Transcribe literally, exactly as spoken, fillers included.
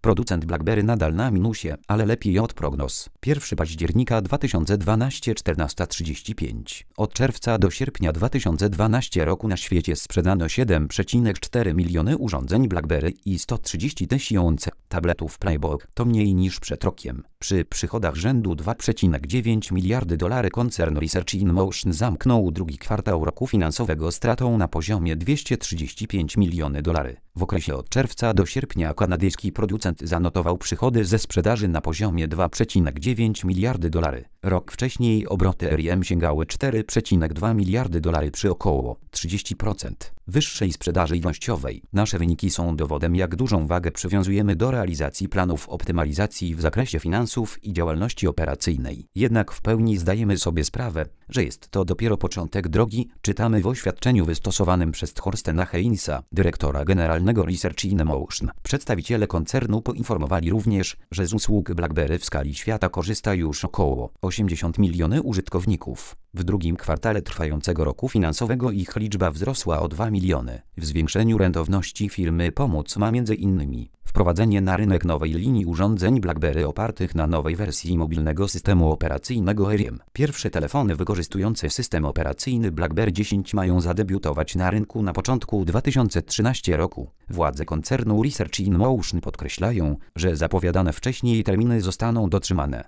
Producent BlackBerry nadal na minusie, ale lepiej od prognoz. pierwszego października dwa tysiące dwunastego czternasta trzydzieści pięć. Od czerwca do sierpnia dwa tysiące dwunastego roku na świecie sprzedano siedem przecinek cztery miliony urządzeń BlackBerry i sto trzydzieści tysięcy tabletów Playboy. To mniej niż przed rokiem. Przy przychodach rzędu dwa przecinek dziewięć miliardy dolarów koncern Research in Motion zamknął drugi kwartał roku finansowego stratą na poziomie dwieście trzydzieści pięć milionów dolarów. W okresie od czerwca do sierpnia kanadyjski producent zanotował przychody ze sprzedaży na poziomie dwa przecinek dziewięć miliardy dolarów. Rok wcześniej obroty R M sięgały cztery przecinek dwa miliardy dolarów przy około trzydzieści procent wyższej sprzedaży ilościowej. Nasze wyniki są dowodem, jak dużą wagę przywiązujemy do realizacji planów optymalizacji w zakresie finansów i działalności operacyjnej. Jednak w pełni zdajemy sobie sprawę, że jest to dopiero początek drogi, czytamy w oświadczeniu wystosowanym przez Thorstena Heinza, dyrektora generalnego Research in Motion. Przedstawiciele koncernu poinformowali również, że z usług BlackBerry w skali świata korzysta już około osiemdziesiąt milionów użytkowników. W drugim kwartale trwającego roku finansowego ich liczba wzrosła o dwa miliony. W zwiększeniu rentowności firmy pomóc ma między innymi wprowadzenie na rynek nowej linii urządzeń BlackBerry opartych na nowej wersji mobilnego systemu operacyjnego R M. Pierwsze telefony wykorzystujące system operacyjny BlackBerry dziesięć mają zadebiutować na rynku na początku dwa tysiące trzynastego roku. Władze koncernu Research in Motion podkreślają, że zapowiadane wcześniej terminy zostaną dotrzymane.